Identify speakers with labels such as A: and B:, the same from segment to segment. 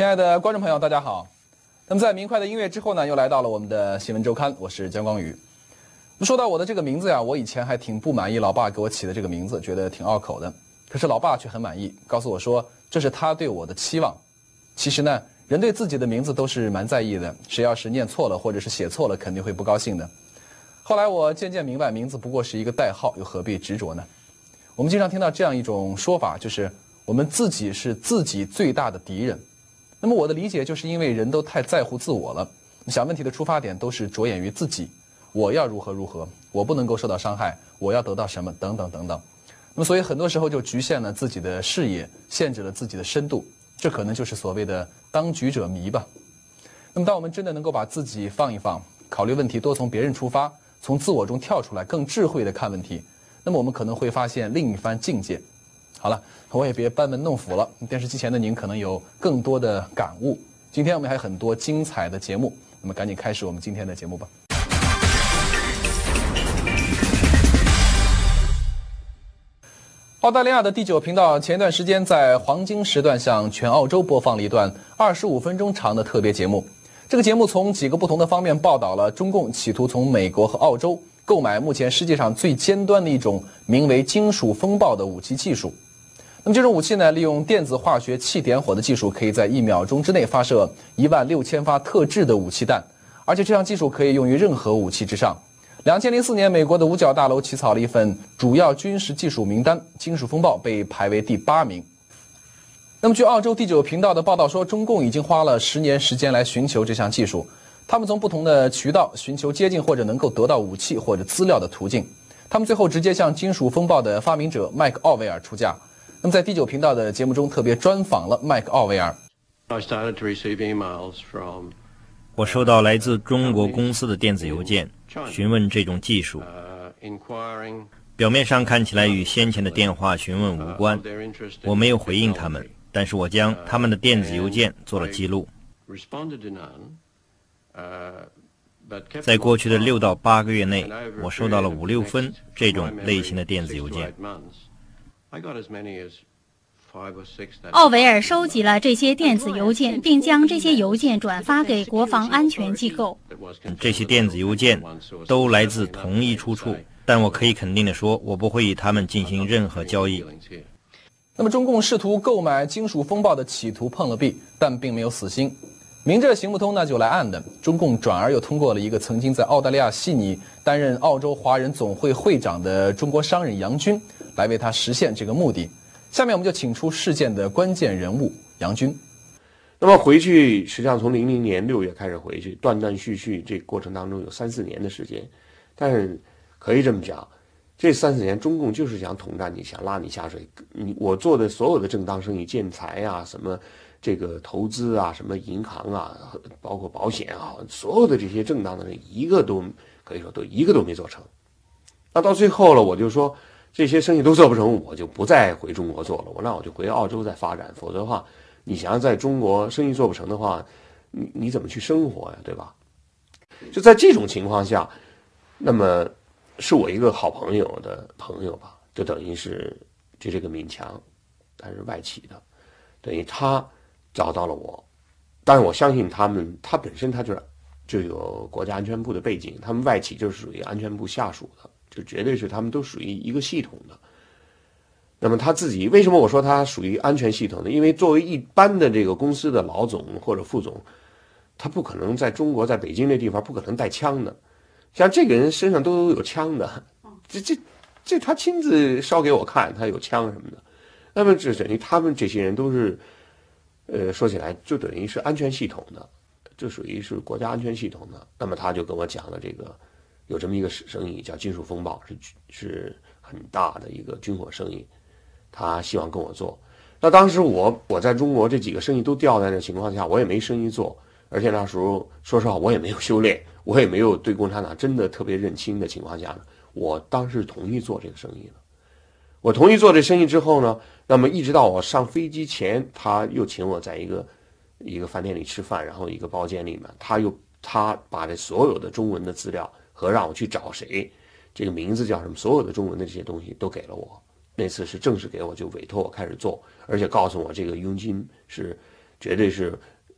A: 亲爱的观众朋友，大家好。那么在明快的音乐之后呢，又来到了我们的新闻周刊，我是姜光宇。说到我的这个名字呀，我以前还挺不满意老爸给我起的这个名字，觉得挺拗口的。可是老爸却很满意，告诉我说这是他对我的期望。其实呢，人对自己的名字都是蛮在意的，谁要是念错了或者是写错了，肯定会不高兴的。后来我渐渐明白，名字不过是一个代号，又何必执着呢？我们经常听到这样一种说法，就是我们自己是自己最大的敌人。那么我的理解就是因为人都太在乎自我了，想问题的出发点都是着眼于自己，我要如何如何，我不能够受到伤害，我要得到什么等等等等。那么所以很多时候就局限了自己的视野，限制了自己的深度，这可能就是所谓的当局者迷吧。那么当我们真的能够把自己放一放，考虑问题多从别人出发，从自我中跳出来，更智慧地看问题，那么我们可能会发现另一番境界。好了，我也别班门弄斧了，电视机前的您可能有更多的感悟。今天我们还有很多精彩的节目，那么赶紧开始我们今天的节目吧。澳大利亚的第9频道前一段时间在黄金时段向全澳洲播放了一段25分钟长的特别节目。这个节目从几个不同的方面报道了中共企图从美国和澳洲购买目前世界上最尖端的一种名为金属风暴的武器技术。那么这种武器呢，利用电子化学气点火的技术，可以在1秒钟之内发射16000发特制的武器弹，而且这项技术可以用于任何武器之上。2004年，美国的五角大楼起草了一份主要军事技术名单，金属风暴被排为第8名。那么据澳洲第9频道的报道说，中共已经花了10年时间来寻求这项技术，他们从不同的渠道寻求接近或者能够得到武器或者资料的途径，他们最后直接向金属风暴的发明者麦克奥维尔出价。那么在第9频道的节目中特别专访了麦克奥维尔。
B: 我收到来自中国公司的电子邮件，询问这种技术。表面上看起来与先前的电话询问无关，我没有回应他们，但是我将他们的电子邮件做了记录。在过去的6到8个月内，我收到了5、6分这种类型的电子邮件。
C: 奥维尔收集了这些电子邮件，并将这些邮件转发给国防安全机构。
B: 这些电子邮件都来自同一出处，但我可以肯定地说，我不会与他们进行任何交易。
A: 那么中共试图购买金属风暴的企图碰了壁，但并没有死心。明着行不通，那就来暗的。中共转而又通过了一个曾经在澳大利亚悉尼担任澳洲华人总会会长的中国商人杨军，来为他实现这个目的。下面我们就请出事件的关键人物杨军。
D: 那么回去，实际上从00年6月开始回去，断断续续，这过程当中有3、4年的时间。但是可以这么讲，这3、4年中共就是想统战你，想拉你下水。我做的所有的正当生意，建材啊，什么这个投资啊，什么银行啊，包括保险啊，所有的这些正当的人，一个都可以说一个都没做成。那到最后了，我就说这些生意都做不成，我就不再回中国做了，那我就回澳洲再发展。否则的话，你想要在中国生意做不成的话，你怎么去生活呀，对吧？就在这种情况下，那么是我一个好朋友的朋友吧，就等于是就这个闵强，他是外企的，等于他找到了我。但是我相信他本身他就有国家安全部的背景，他们外企就是属于安全部下属的，就绝对是他们都属于一个系统的。那么他自己为什么我说他属于安全系统呢？因为作为一般的这个公司的老总或者副总，他不可能在中国在北京这地方不可能带枪的，像这个人身上都有枪的，这他亲自烧给我看，他有枪什么的。那么这等于他们这些人都是说起来就等于是安全系统的，这属于是国家安全系统的。那么他就跟我讲了这个有这么一个生意叫金属风暴，是很大的一个军火生意，他希望跟我做。那当时我在中国这几个生意都掉在那情况下，我也没生意做，而且那时候说实话我也没有修炼，我也没有对共产党真的特别认清的情况下呢，我当时同意做这个生意了。我同意做这生意之后呢，那么一直到我上飞机前，他又请我在一个饭店里吃饭，然后一个包间里面，他把这所有的中文的资料和让我去找谁，这个名字叫什么，所有的中文的这些东西都给了我。那次是正式给我，就委托我开始做，而且告诉我这个佣金是绝对是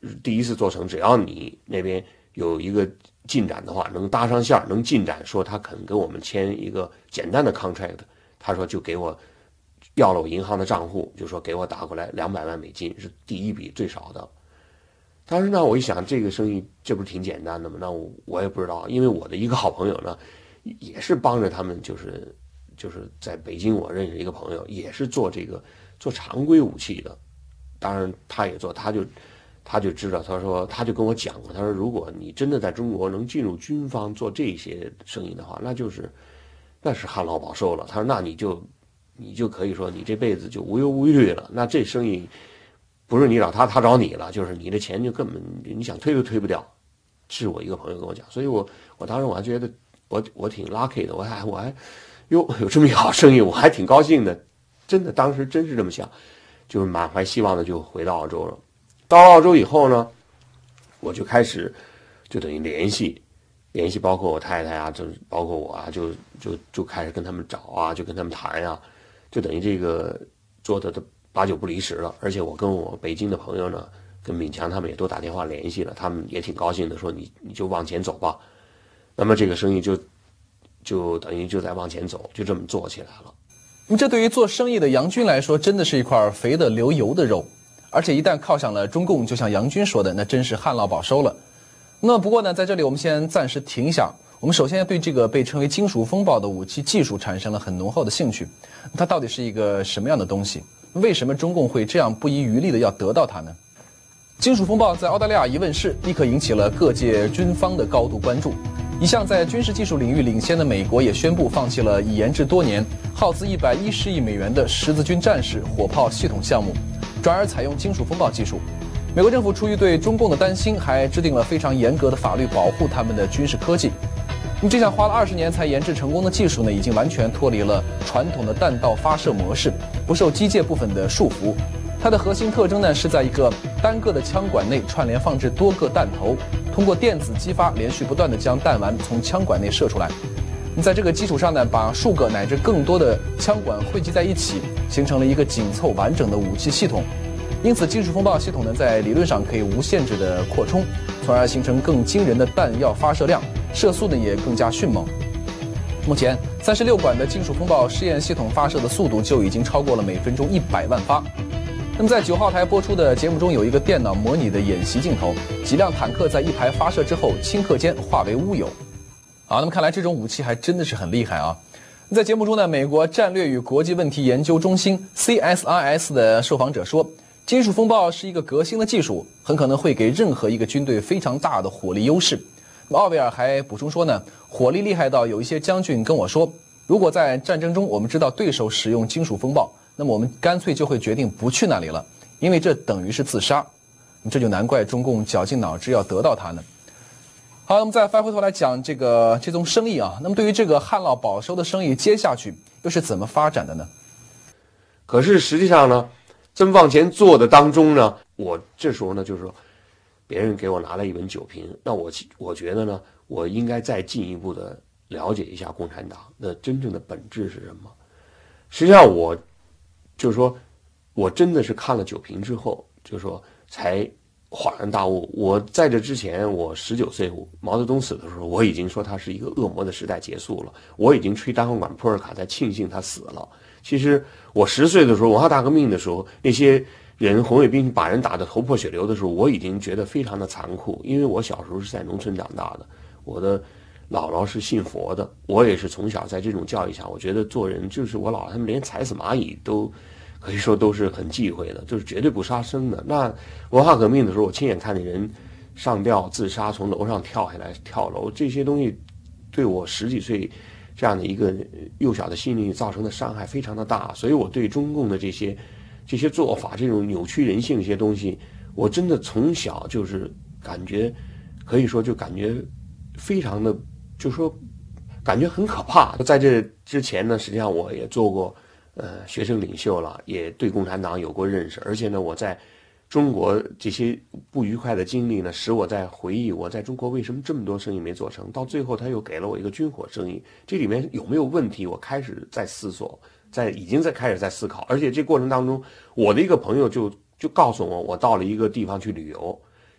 D: 第一次做成，只要你那边有一个进展的话，能搭上线，能进展，说他肯跟我们签一个简单的 contract， 他说就给我要了我银行的账户，就说给我打过来200万美金，是第一笔最少的。当时呢，我一想这个生意这不是挺简单的吗？那我也不知道，因为我的一个好朋友呢，也是帮着他们，就是在北京我认识一个朋友，也是做常规武器的，当然他也做，他就知道，他就跟我讲过，他说如果你真的在中国能进入军方做这些生意的话，那是旱涝保收了。他说那你就可以说你这辈子就无忧无虑了，那这生意不是你找他找你了，就是你的钱就根本你想推都推不掉。是我一个朋友跟我讲，所以我当时我还觉得我挺 lucky 的，我还有这么一好生意，我还挺高兴的，真的当时真是这么想，就是满怀希望的就回到澳洲了。到澳洲以后呢，我就开始就等于联系，包括我太太啊，就包括我啊，就开始跟他们找啊，就跟他们谈啊，就等于这个做的8九不离十了。而且我跟我北京的朋友呢，跟闵强他们也都打电话联系了，他们也挺高兴的，说你就往前走吧。那么这个生意就等于就在往前走，就这么做起来了。
A: 这对于做生意的杨军来说，真的是一块肥得流油的肉。而且一旦靠上了中共，就像杨军说的，那真是旱涝保收了。那不过呢，在这里我们先暂时停一下。我们首先对这个被称为金属风暴的武器技术产生了很浓厚的兴趣。它到底是一个什么样的东西？为什么中共会这样不遗余力的要得到它呢？金属风暴在澳大利亚一问世，立刻引起了各界军方的高度关注。一向在军事技术领域领先的美国也宣布放弃了已研制多年、耗资110亿美元的十字军战士火炮系统项目，转而采用金属风暴技术。美国政府出于对中共的担心，还制定了非常严格的法律保护他们的军事科技。这项花了20年才研制成功的技术呢，已经完全脱离了传统的弹道发射模式，不受机械部分的束缚。它的核心特征呢，是在一个单个的枪管内串联放置多个弹头，通过电子激发，连续不断地将弹丸从枪管内射出来。在这个基础上呢，把数个乃至更多的枪管汇集在一起，形成了一个紧凑完整的武器系统。因此，金属风暴系统呢，在理论上可以无限制的扩充，从而形成更惊人的弹药发射量，射速呢也更加迅猛。目前，36管的金属风暴试验系统发射的速度就已经超过了每分钟100万发。那么在9号台播出的节目中，有一个电脑模拟的演习镜头，几辆坦克在一排发射之后，顷刻间化为乌有。好，那么看来这种武器还真的是很厉害啊！在节目中呢，美国战略与国际问题研究中心 CSIS 的受访者说，金属风暴是一个革新的技术，很可能会给任何一个军队非常大的火力优势。那么奥维尔还补充说呢，火力厉害到有一些将军跟我说，如果在战争中我们知道对手使用金属风暴，那么我们干脆就会决定不去那里了，因为这等于是自杀。这就难怪中共绞尽脑汁要得到它呢。好，那么再翻回头来讲这宗生意啊，那么对于这个旱涝保收的生意，接下去又是怎么发展的呢？
D: 可是实际上呢，真往前做的当中呢，我这时候呢就是说，别人给我拿了一本酒瓶，那我觉得呢，我应该再进一步的了解一下共产党的真正的本质是什么。实际上我就是说，我真的是看了酒瓶之后，就是说才恍然大悟。我在这之前，我19岁，毛泽东死的时候，我已经说他是一个恶魔的时代结束了，我已经吹单簧管普尔卡在庆幸他死了。其实我10岁的时候，文化大革命的时候，那些人红卫兵把人打得头破血流的时候，我已经觉得非常的残酷，因为我小时候是在农村长大的，我的姥姥是信佛的，我也是从小在这种教育下，我觉得做人就是我姥姥他们连踩死蚂蚁都可以说都是很忌讳的，就是绝对不杀生的。那文化革命的时候，我亲眼看见人上吊自杀，从楼上跳下来跳楼，这些东西对我10几岁这样的一个幼小的心灵造成的伤害非常的大，所以我对中共的这些做法，这种扭曲人性这些东西，我真的从小就是感觉，可以说就感觉非常的，就是说感觉很可怕。在这之前呢，实际上我也做过学生领袖了，也对共产党有过认识，而且呢，我在中国这些不愉快的经历呢，使我在回忆我在中国为什么这么多生意没做成，到最后他又给了我一个军火生意，这里面有没有问题，我开始在思索，已经开始在思考。而且这过程当中，我的一个朋友就告诉我，我到了一个地方去旅游，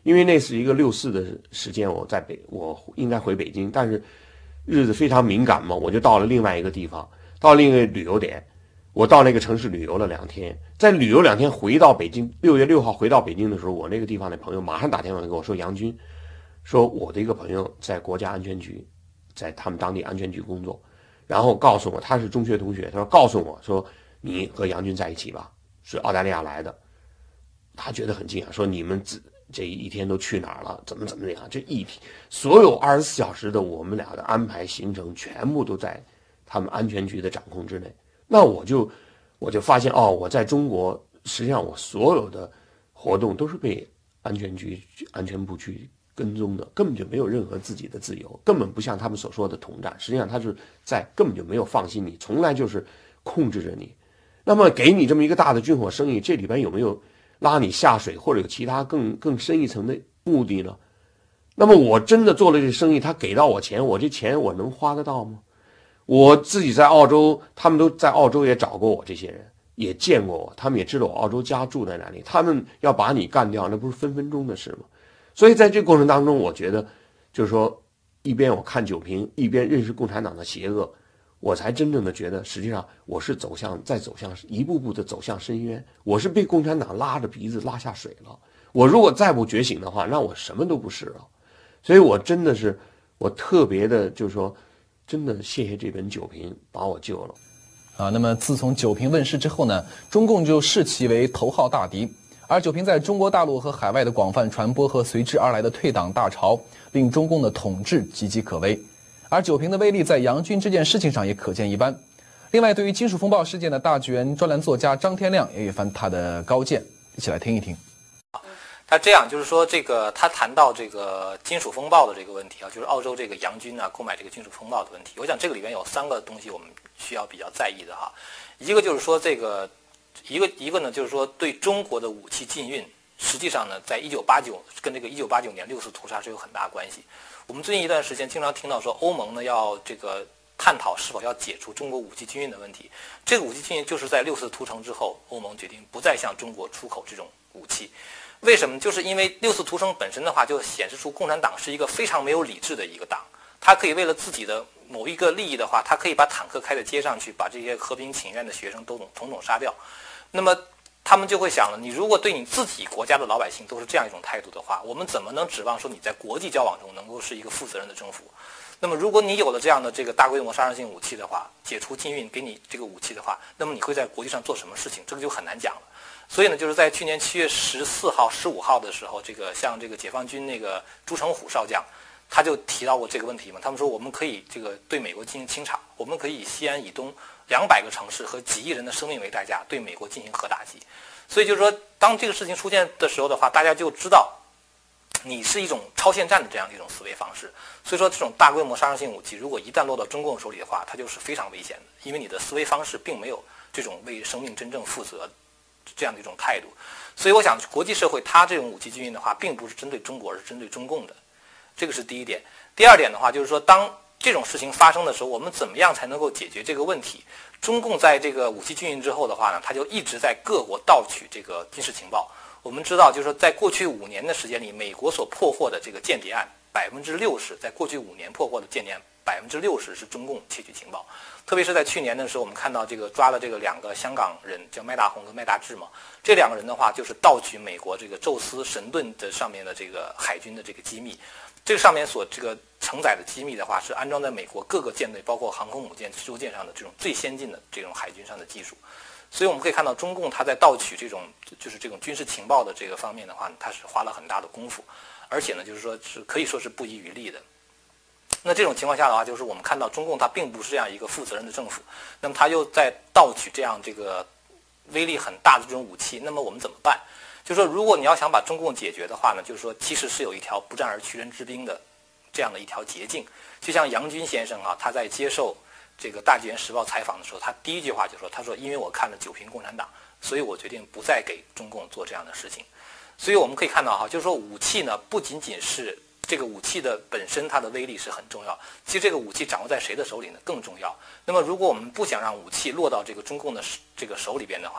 D: 因为那是一个6·4的时间，我应该回北京，但是日子非常敏感嘛，我就到了另外一个地方，到另一个旅游点，我到那个城市旅游了2天，在旅游2天回到北京，6月6号回到北京的时候，我那个地方的朋友马上打电话给我说，杨军，说我的一个朋友在国家安全局，在他们当地安全局工作，然后告诉我他是中学同学，他说告诉我说你和杨军在一起吧，是澳大利亚来的，他觉得很惊讶，说你们这一天都去哪儿了？怎么样？这一天所有24小时的我们俩的安排行程，全部都在他们安全局的掌控之内。那我就发现我在中国，实际上我所有的活动都是被安全部去跟踪的，根本就没有任何自己的自由，根本不像他们所说的统战，实际上他是根本就没有放心你，从来就是控制着你。那么给你这么一个大的军火生意，这里边有没有拉你下水或者有其他更深一层的目的呢？那么我真的做了这生意，他给到我钱，我这钱我能花得到吗？我自己在澳洲，他们都在澳洲也找过我，这些人也见过我，他们也知道我澳洲家住在哪里，他们要把你干掉，那不是分分钟的事吗？所以在这个过程当中，我觉得就是说，一边我看九评，一边认识共产党的邪恶，我才真正的觉得，实际上我是一步步的走向深渊，我是被共产党拉着鼻子拉下水了。我如果再不觉醒的话，那我什么都不是了。所以我真的是，我特别的，就是说，真的谢谢这本九评把我救了。
A: 那么自从九评问世之后呢，中共就视其为头号大敌，而九评在中国大陆和海外的广泛传播和随之而来的退党大潮，令中共的统治岌岌可危。而九评的威力在杨军这件事情上也可见一斑。另外，对于金属风暴事件的大纪元专栏作家张天亮也有一番他的高见，一起来听一听。
E: 他这样就是说，他谈到这个金属风暴的这个问题就是澳洲这个杨军购买这个金属风暴的问题。我想这个里面有3个东西我们需要比较在意的一个就是说一个呢就是说对中国的武器禁运，实际上呢在跟这个1989年6·4屠杀是有很大关系。我们最近一段时间经常听到说欧盟呢要探讨是否要解除中国武器禁运的问题。这个武器禁运就是在6·4屠城之后，欧盟决定不再向中国出口这种武器。为什么？就是因为6·4屠城本身的话，就显示出共产党是一个非常没有理智的一个党。他可以为了自己的某一个利益的话，他可以把坦克开在街上去，把这些和平请愿的学生都统统杀掉。那么他们就会想了，你如果对你自己国家的老百姓都是这样一种态度的话，我们怎么能指望说你在国际交往中能够是一个负责任的政府？那么如果你有了这样的大规模杀伤性武器的话，解除禁运给你这个武器的话，那么你会在国际上做什么事情？这个就很难讲了。所以呢，就是在去年7月14号、15号的时候，像解放军朱成虎少将，他就提到过这个问题嘛。他们说我们可以对美国进行清场，我们可以以西安以东200个城市和几亿人的生命为代价对美国进行核打击。所以就是说，当这个事情出现的时候的话，大家就知道你是一种超限战的这样一种思维方式。所以说，这种大规模杀伤性武器如果一旦落到中共手里的话，它就是非常危险的，因为你的思维方式并没有这种为生命真正负责这样的一种态度。所以我想国际社会它这种武器禁运的话并不是针对中国，而是针对中共的，这个是第一点。第二点的话就是说，当这种事情发生的时候，我们怎么样才能够解决这个问题？中共在这个武器禁运之后的话呢，他就一直在各国盗取这个军事情报。我们知道就是说在过去5年的时间里，美国所破获的这个间谍案60%，在过去5年破获的间谍案60%是中共窃取情报。特别是在去年的时候，我们看到抓了2个香港人，叫麦大红和麦大志嘛。这2个人的话，就是盗取美国宙斯神盾的上面的海军的机密。这个上面所承载的机密的话，是安装在美国各个舰队，包括航空母舰、驱逐舰上的这种最先进的这种海军上的技术。所以我们可以看到，中共它在盗取这种军事情报的这个方面的话，它是花了很大的功夫，而且呢，就是说是可以说是不遗余力的。那这种情况下的话，就是我们看到中共它并不是这样一个负责任的政府，那么它又在盗取这样威力很大的这种武器，那么我们怎么办？就是说，如果你要想把中共解决的话呢，就是说其实是有一条不战而屈人之兵的这样的一条捷径。就像杨军先生他在接受大纪元时报采访的时候，他第一句话就说，他说因为我看了9评共产党，所以我决定不再给中共做这样的事情。所以我们可以看到就是说武器呢不仅仅是这个武器的本身它的威力是很重要，其实这个武器掌握在谁的手里呢更重要。那么如果我们不想让武器落到中共的手里边的话呢，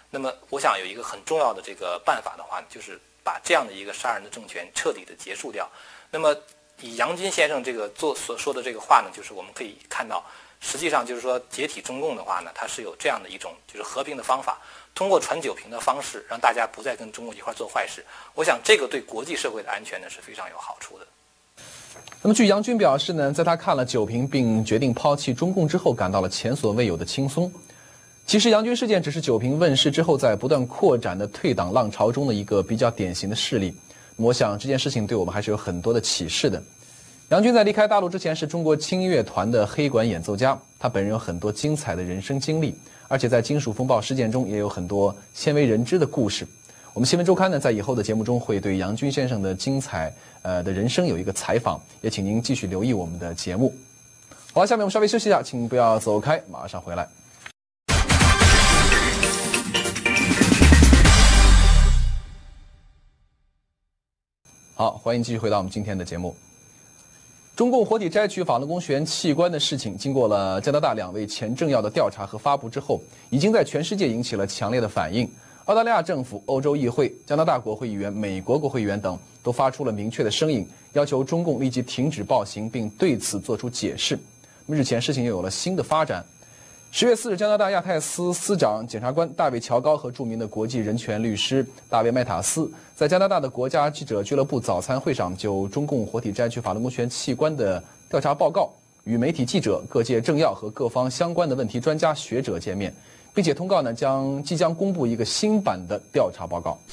E: 那么我想有一个很重要的这个办法的话，就是把这样的一个杀人的政权彻底的结束掉。那么以杨军先生这个所说的这个话呢，就是我们可以看到，实际上就是说解体中共的话呢，它是有这样的一种就是和平的方法，通过传酒瓶的方式让大家不再跟中共一块做坏事。我想这个对国际社会的安全呢是非常有好处的。
A: 那么据杨军表示呢，在他看了酒瓶并决定抛弃中共之后，感到了前所未有的轻松。其实杨军事件只是酒瓶问世之后在不断扩展的退党浪潮中的一个比较典型的事例。我想这件事情对我们还是有很多的启示的。杨军在离开大陆之前是中国轻音乐团的黑管演奏家，他本人有很多精彩的人生经历，而且在金属风暴事件中也有很多鲜为人知的故事。我们新闻周刊呢，在以后的节目中会对杨军先生的精彩的人生有一个采访，也请您继续留意我们的节目。好了，下面我们稍微休息一下，请不要走开，马上回来。好，欢迎继续回到我们今天的节目。中共活体摘取法轮功学员器官的事情，经过了加拿大2位前政要的调查和发布之后，已经在全世界引起了强烈的反应。澳大利亚政府、欧洲议会、加拿大国会议员、美国国会议员等都发出了明确的声音，要求中共立即停止暴行，并对此作出解释。日前事情又有了新的发展。10月4日，加拿大亚太司司长检察官大卫·乔高和著名的国际人权律师大卫·麦塔斯在加拿大的国家记者俱乐部早餐会上就中共活体摘取法轮功学员器官的调查报告与媒体记者、各界政要和各方相关的问题专家学者见面，并且通告呢即将公布一个新版的调查报告。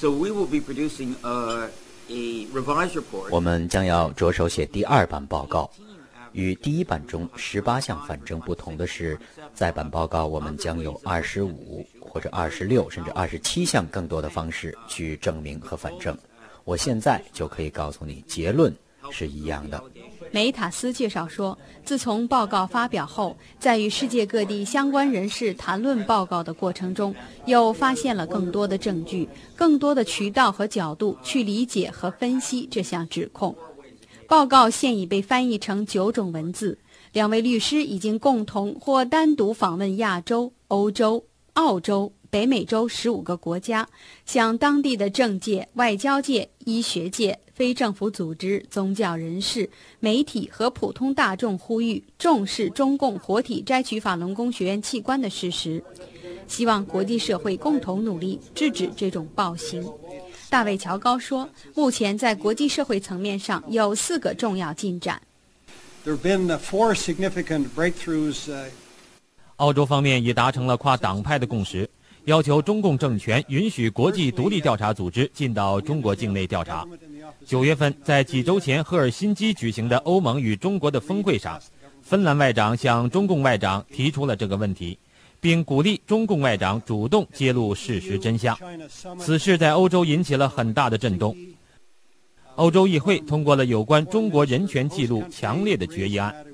F: 我们将要着手写第2版报告。与第1版中18项反证不同的是，在版报告我们将有25或者26甚至27项更多的方式去证明和反证。我现在就可以告诉你，结论是一样的。
G: 梅塔斯介绍说，自从报告发表后，在与世界各地相关人士谈论报告的过程中，又发现了更多的证据、更多的渠道和角度去理解和分析这项指控。报告现已被翻译成9种文字，2位律师已经共同或单独访问亚洲、欧洲、澳洲、北美洲15个国家，向当地的政界、外交界、医学界、非政府组织、宗教人士、媒体和普通大众呼吁重视中共活体摘取法轮功学员器官的事实，希望国际社会共同努力制止这种暴行。大卫·乔高说，目前在国际社会层面上有4个重要进展。
H: 澳洲方面已达成了跨党派的共识，要求中共政权允许国际独立调查组织进到中国境内调查。9月份，在几周前赫尔辛基举行的欧盟与中国的峰会上，芬兰外长向中共外长提出了这个问题，并鼓励中共外长主动揭露事实真相。此事在欧洲引起了很大的震动。欧洲议会通过了有关中国人权记录强烈的决议案。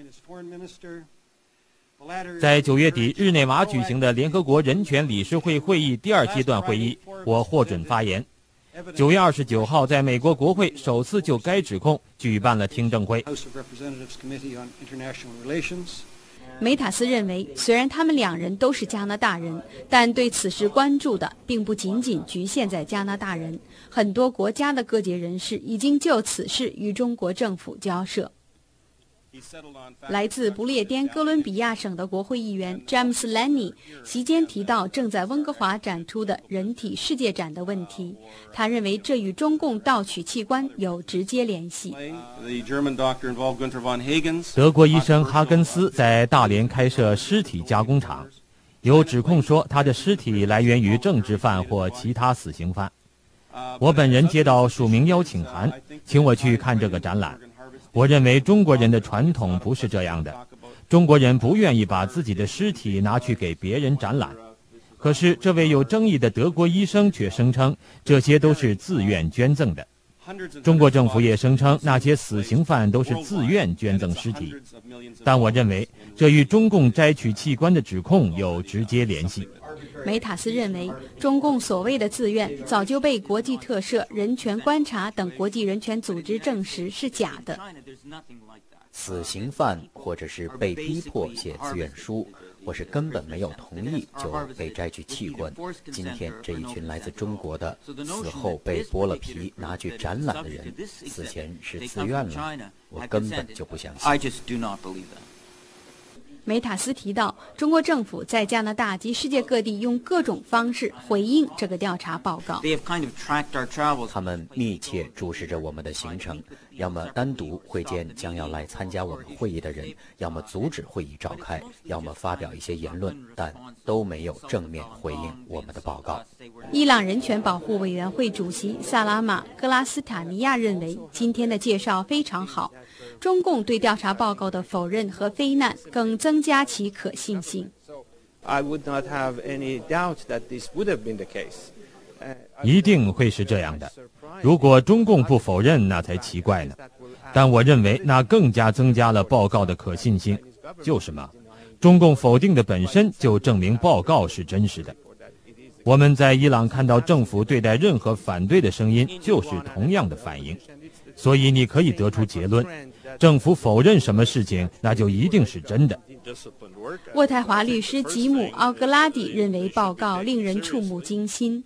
H: 在9月底日内瓦举行的联合国人权理事会会议第2阶段会议，我获准发言。9月29号，在美国国会首次就该指控举办了听证会。
G: 梅塔斯认为，虽然他们2人都是加拿大人，但对此事关注的并不仅仅局限在加拿大人，很多国家的各界人士已经就此事与中国政府交涉。来自不列颠哥伦比亚省的国会议员詹姆斯·兰尼席间提到正在温哥华展出的人体世界展的问题，他认为这与中共盗取器官有直接联系。
H: 德国医生哈根斯在大连开设尸体加工厂，有指控说他的尸体来源于政治犯或其他死刑犯。我本人接到署名邀请函，请我去看这个展览。我认为中国人的传统不是这样的，中国人不愿意把自己的尸体拿去给别人展览。可是这位有争议的德国医生却声称这些都是自愿捐赠的。中国政府也声称那些死刑犯都是自愿捐赠尸体，但我认为这与中共摘取器官的指控有直接联系。
G: 梅塔斯认为，中共所谓的自愿早就被国际特赦、人权观察等国际人权组织证实是假的。
F: 死刑犯或者是被逼迫写自愿书， 或是根本没有同意就被摘去器官。今天这一群来自中国的死后被剥了皮拿去展览的人，死前是自愿了，我根本就不相信。
G: 梅塔斯提到，中国政府在加拿大及世界各地用各种方式回应这个调查报告。
F: 他们密切注视着我们的行程，要么单独会见将要来参加我们会议的人，要么阻止会议召开，要么发表一些言论，但都没有正面回应我们的报告。
G: 伊朗人权保护委员会主席萨拉玛·格拉斯塔尼亚认为，今天的介绍非常好。中共对调查报告的否认和非难更增加其可信性。
H: 一定会是这样的。如果中共不否认，那才奇怪呢。但我认为那更加增加了报告的可信性。就是嘛，中共否定的本身就证明报告是真实的。我们在伊朗看到政府对待任何反对的声音就是同样的反应，所以你可以得出结论，政府否认什么事情，那就一定是真的。
G: 渥太华律师吉姆·奥格拉底认为报告令人触目惊心。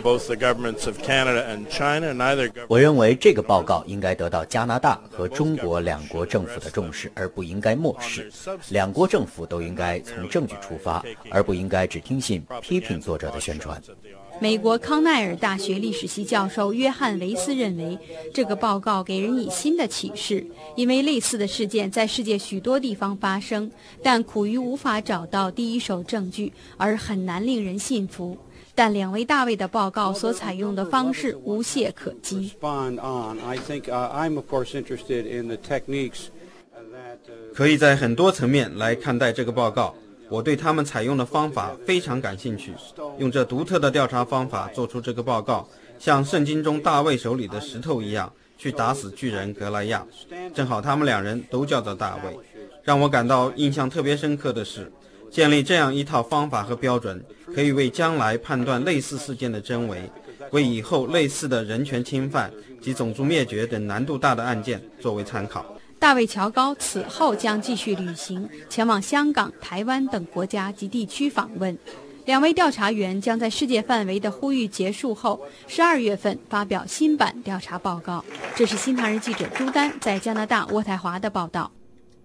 F: 我认为这个报告应该得到加拿大和中国两国政府的重视，而不应该漠视。两国政府都应该从证据出发，而不应该只听信批评作者的宣传。
G: 美国康奈尔大学历史系教授约翰·维斯认为，这个报告给人以新的启示，因为类似的事件在世界许多地方发生，但苦于无法找到第一手证据，而很难令人信服。但两位大卫的报告所采用的方式无懈可击。
I: 可以在很多层面来看待这个报告。我对他们采用的方法非常感兴趣，用这独特的调查方法做出这个报告，像圣经中大卫手里的石头一样，去打死巨人格莱亚。正好他们两人都叫做大卫。让我感到印象特别深刻的是，建立这样一套方法和标准，可以为将来判断类似事件的真伪，为以后类似的人权侵犯及种族灭绝等难度大的案件作为参考。
G: 大卫·乔高此后将继续旅行，前往香港、台湾等国家及地区访问。两位调查员将在世界范围的呼吁结束后，12月份发表新版调查报告。这是新唐人记者朱丹在加拿大渥太华的报道。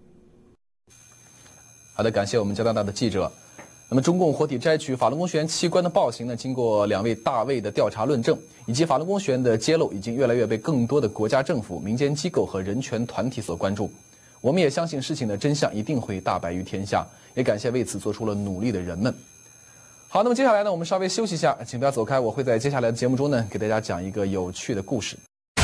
A: 好的，感谢我们加拿大的记者。那么，中共活体摘取法轮功学员器官的暴行呢，经过两位大卫的调查论证，以及法轮功学员的揭露，已经越来越被更多的国家政府、民间机构和人权团体所关注。我们也相信事情的真相一定会大白于天下，也感谢为此做出了努力的人们。好，那么接下来呢，我们稍微休息一下，请不要走开，我会在接下来的节目中呢，给大家讲一个有趣的故事。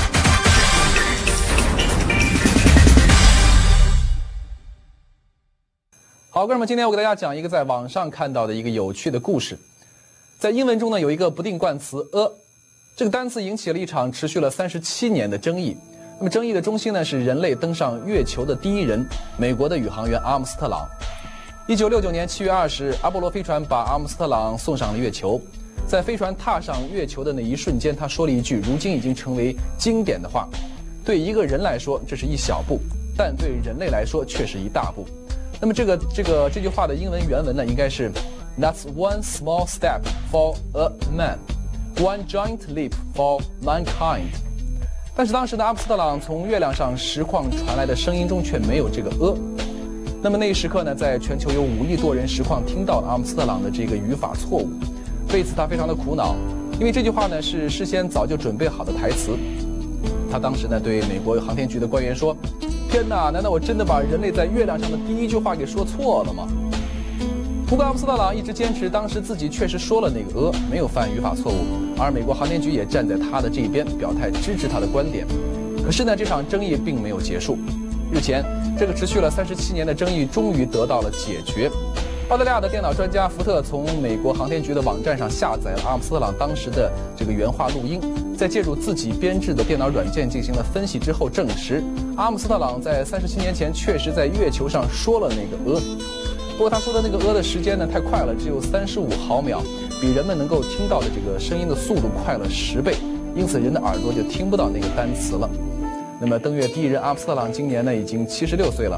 A: 好，哥们，今天我给大家讲一个在网上看到的一个有趣的故事。在英文中呢，有一个不定冠词 a， 这个单词引起了一场持续了37年的争议。那么争议的中心呢，是人类登上月球的第一人，美国的宇航员阿姆斯特朗。1969年7月20日，阿波罗飞船把阿姆斯特朗送上了月球。在飞船踏上月球的那一瞬间，他说了一句如今已经成为经典的话：对一个人来说，这是一小步，但对人类来说却是一大步。那么这句话的英文原文呢，应该是 That's one small step for a man, one giant leap for mankind。但是当时的阿姆斯特朗从月亮上实况传来的声音中却没有这个 a。那么那一时刻呢，在全球有5亿多人实况听到了阿姆斯特朗的这个语法错误，为此他非常的苦恼，因为这句话呢是事先早就准备好的台词。他当时呢对美国航天局的官员说：“天哪，难道我真的把人类在月亮上的第一句话给说错了吗？”不过阿姆斯特朗一直坚持当时自己确实说了那个没有犯语法错误，而美国航天局也站在他的这一边，表态支持他的观点。可是呢，这场争议并没有结束。日前，这个持续了37年的争议终于得到了解决。澳大利亚的电脑专家福特从美国航天局的网站上下载了阿姆斯特朗当时的这个原话录音，在借助自己编制的电脑软件进行了分析之后，证实阿姆斯特朗在37年前确实在月球上说了那个不过他说的那个的时间呢太快了，只有35毫秒，比人们能够听到的这个声音的速度快了10倍，因此人的耳朵就听不到那个单词了。那么登月第一人阿姆斯特朗今年呢已经76岁了，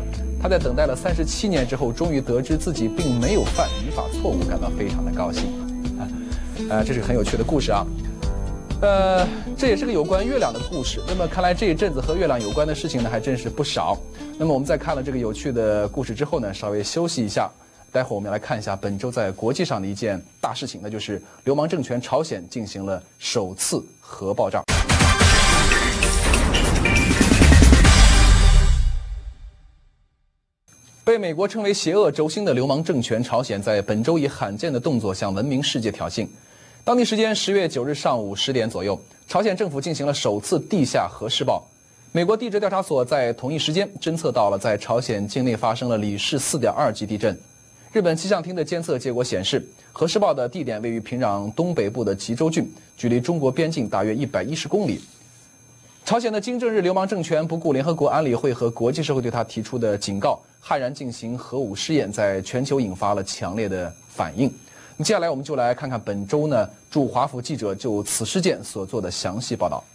A: 他在等待了37年之后，终于得知自己并没有犯语法错误，感到非常的高兴。这是个很有趣的故事啊。这也是个有关月亮的故事。那么看来这一阵子和月亮有关的事情呢，还真是不少。那么我们在看了这个有趣的故事之后呢，稍微休息一下。待会儿我们要来看一下本周在国际上的一件大事情，那就是流氓政权朝鲜进行了首次核爆炸。被美国称为邪恶轴心的流氓政权朝鲜，在本周以罕见的动作向文明世界挑衅。当地时间10月9日上午10点左右，朝鲜政府进行了首次地下核试爆。美国地质调查所在同一时间侦测到了在朝鲜境内发生了里氏4.2级地震。日本气象厅的监测结果显示，核试爆的地点位于平壤东北部的吉州郡，距离中国边境大约110公里。朝鲜的金正日流氓政权不顾联合国安理会和国际社会对他提出的警告，悍然进行核武试验，在全球引发了强烈的反应。接下来我们就来看看本周呢驻华府记者就此事件所做的详细报道。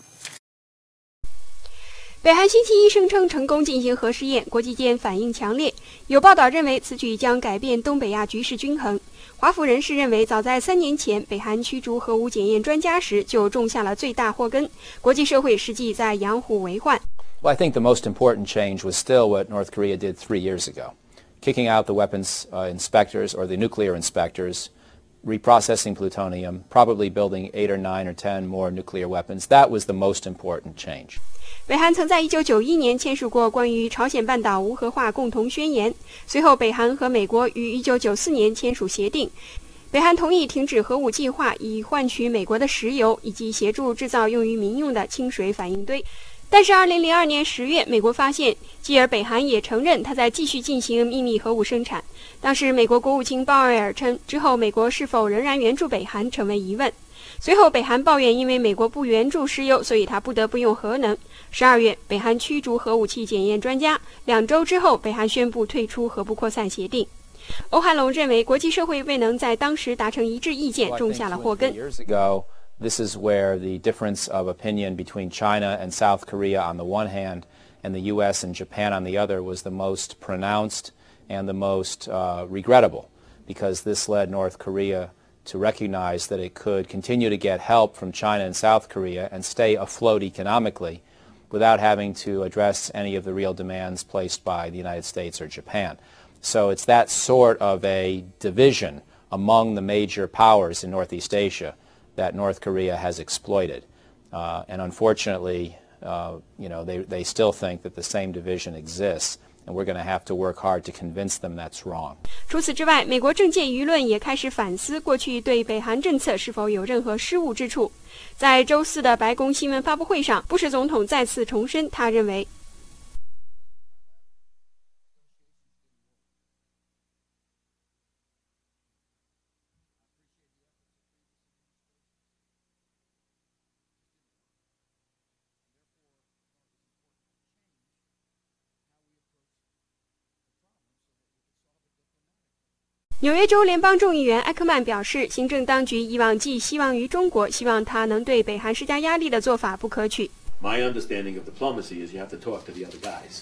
J: 北韩星期一声称成功进行核试验，国际间反应强烈。有报道认为此举将改变东北亚局势均衡。华府人士认为，早在3年前北韩驱逐核武检验专家时就种下了最大祸根，国际社会实际在养虎为患。
K: Well, I think the most important change was still what North Korea did 3 years ago, kicking out the weapons inspectors or the nuclear inspectors, reprocessing plutonium, probably building 8 or 9 or 10 more nuclear weapons. That was the most important change.
J: 北韩曾在1991年签署过关于朝鲜半岛无核化共同宣言，随后北韩和美国于1994年签署协定。北韩同意停止核武计划，以换取美国的石油以及协助制造用于民用的清水反应堆。但是2002年10月，美国发现，继而北韩也承认他在继续进行秘密核武生产。当时美国国务卿鲍威尔称，之后美国是否仍然援助北韩成为疑问。随后北韩抱怨，因为美国不援助石油，所以他不得不用核能。12月，北韩驱逐核武器检验专家，2周之后，北韩宣布退出核不扩散协定。欧汉龙认为，国际社会未能在当时达成一致意见，种下了祸根。
K: This is where the difference of opinion between China and South Korea on the one hand and the U.S. and Japan on the other was the most pronounced and the most regrettable, because this led North Korea to recognize that it could continue to get help from China and South Korea and stay afloat economically without having to address any of the real demands placed by the United States or Japan. So it's that sort of a division among the major powers in Northeast Asia that North Korea has exploited. And unfortunately, they still think that the same division exists, and we're going to have to work hard to convince them that's wrong.
J: 除此之外，美国政界舆论也开始反思过去对北韩政策是否有任何失误之处。在周4的白宫新闻发布会上，布什总统再次重申，他认为纽约州联邦众议员埃克曼表示，行政当局以往寄希望于中国，希望他能对北韩施加压力的做法不可取。
L: My understanding of diplomacy is you have to talk to the other guys.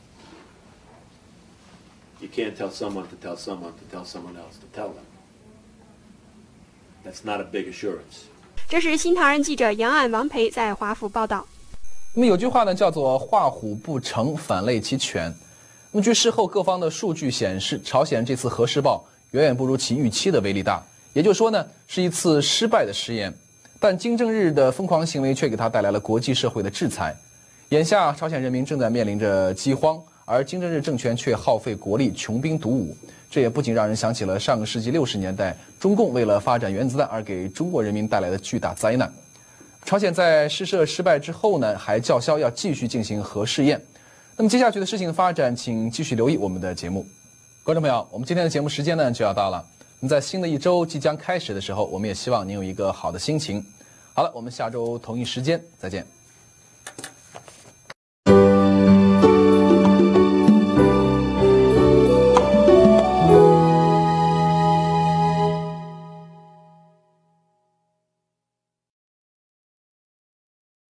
L: You can't tell someone to tell someone to tell someone else to tell them. That's not a big assurance.
J: 这是新唐人记者杨岸王培在华府报道。
A: 那么有句话呢，叫做画虎不成反类其犬。那么据事后各方的数据显示，朝鲜这次核试爆远远不如其预期的威力大，也就是说呢，是一次失败的试验。但金正日的疯狂行为却给他带来了国际社会的制裁。眼下，朝鲜人民正在面临着饥荒，而金正日政权却耗费国力，穷兵黩武。这也不仅让人想起了上个世纪60年代中共为了发展原子弹而给中国人民带来的巨大灾难。朝鲜在试射失败之后呢，还叫嚣要继续进行核试验。那么接下去的事情的发展，请继续留意我们的节目。观众朋友，我们今天的节目时间呢就要到了。那么在新的一周即将开始的时候，我们也希望您有一个好的心情。好了，我们下周同一时间再见。